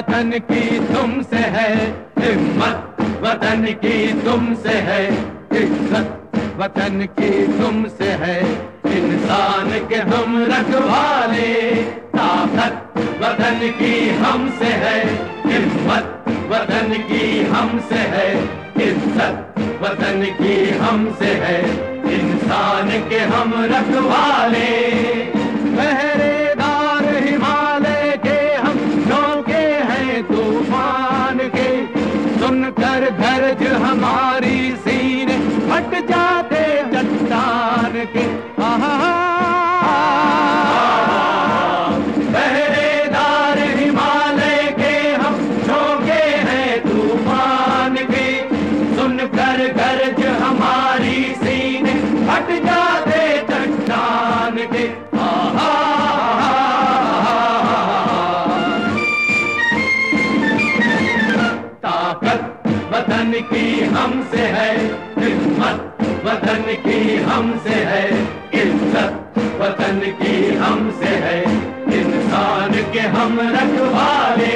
वतन की तुमसे है हिम्मत, वतन की तुमसे है इज्जत, वतन की तुमसे है इंसान के हम रखवाले। ताकत वतन की हमसे है हिम्मत, वतन की हमसे है इज्जत, वतन की हमसे है इंसान के हम रखवाले। पहरेदार हिमालय के हम झोंके हैं तूफान के, सुनकर गरज हमारी सीने फट जाते चट्टान के। पहरेदार हिमालय के हम झोंके हैं तूफान के, सुनकर गरज हमारी सीने फट जाते चट्टान के। ताकत वतन की हमसे है हिम्मत, वतन की हमसे है इज्जत, वतन की हमसे है इंसान के हम रखवाले।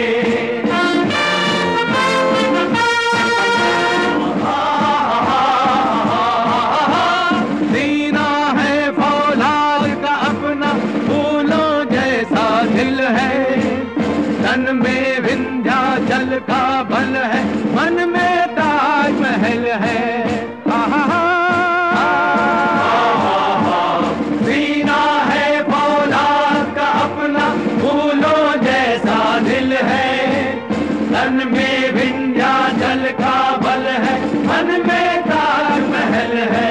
सीना है फौलाद का अपना फूलों जैसा दिल है, तन में विंध्याचल का बल है, मन में ताजमहल है। सीना है फौलाद का अपना फूलों जैसा दिल है, तन में विंध्याचल का बल है, मन में ताजमहल है।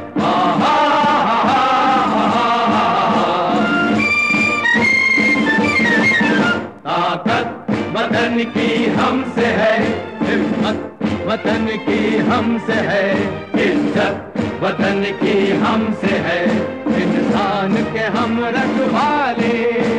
ताकत वतन की हमसे है हिम्मत, वतन की हमसे है इज्जत, वतन की हमसे है इंसान के हम रखवाले।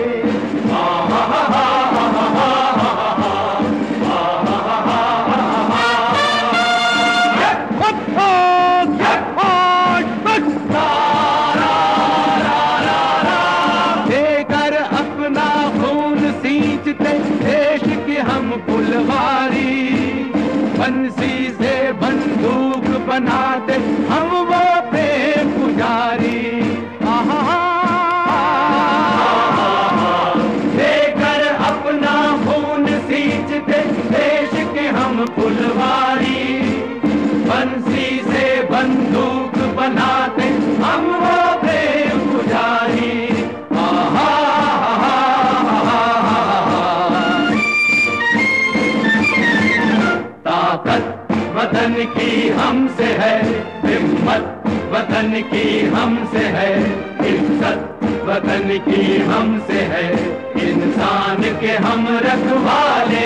देकर अपना खून सींचते देश की हम फुलवारी, बंसी से बंदूक बनाते हम वो प्रेम पुजारी। देकर अपना खून सींचते देश के हम फुलवारी, बंसी से बंदूक बनाते हम वो प्रेम पुजारी। ताकत वतन की हमसे है हिम्मत, वतन की हमसे है इज्जत, वतन की हमसे है इंसान के हम रखवाले।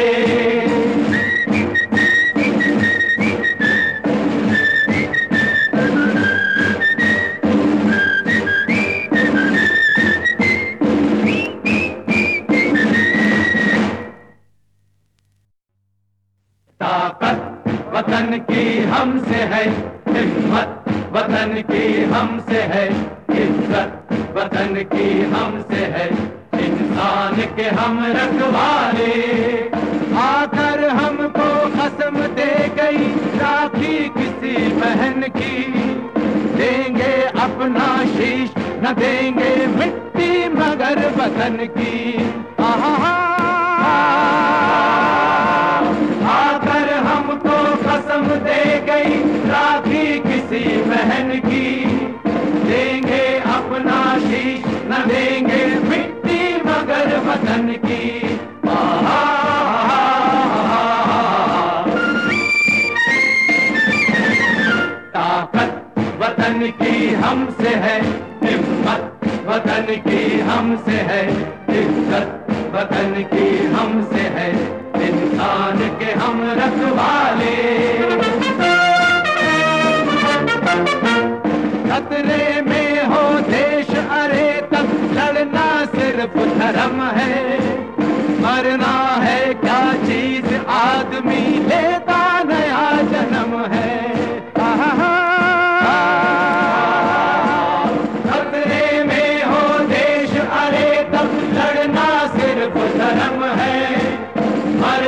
ताकत वतन की हमसे है हिम्मत, वतन की हमसे है इज्जत, वतन की हमसे है इंसान के हम रखवाले। आकर हमको कसम दे गई राखी किसी बहन की, देंगे अपना शीश न देंगे मिट्टी मगर वतन की। आकर हमको कसम दे गई राखी किसी बहन की, देंगे अपना शीश न देंगे मिट्टी मगर वतन की। ताकत वतन की हमसे है हिम्मत, वतन की हमसे है इज्जत, वतन की हमसे है इंसान के हम रखवाले। खतरे में हो देश अरे तब लड़ना सिर्फ धर्म है, मरना है क्या चीज आदमी लेता नया जन्म है। खतरे में हो देश अरे तब लड़ना सिर्फ धर्म है,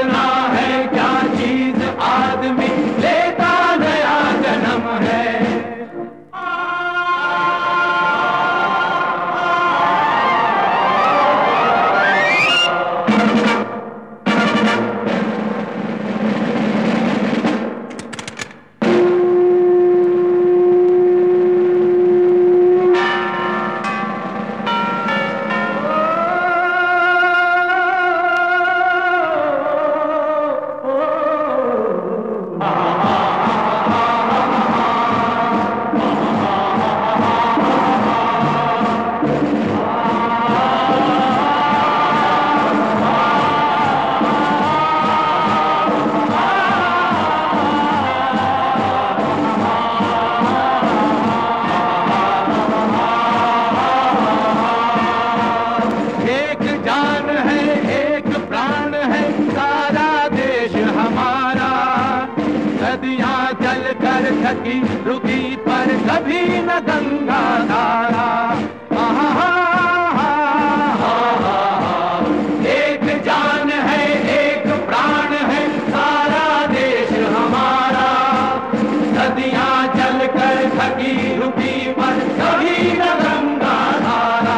थकी रुकी पर कभी न गंगा धारा। एक जान है एक प्राण है सारा देश हमारा, नदियां चलकर थकी रुकी पर कभी न गंगा धारा।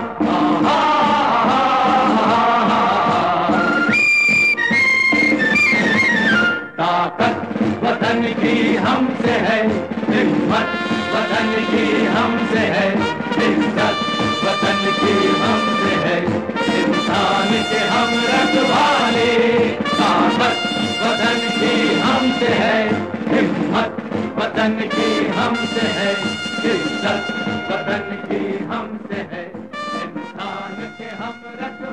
ताकत वतन की हमसे है, हिम्मत वतन की हमसे है, इज्जत वतन की हमसे है, इंसान के हम रखवाले। ताकत वतन की हमसे है, हिम्मत वतन की हमसे है, इज्जत वतन की हमसे है, इंसान के हम रखवाले।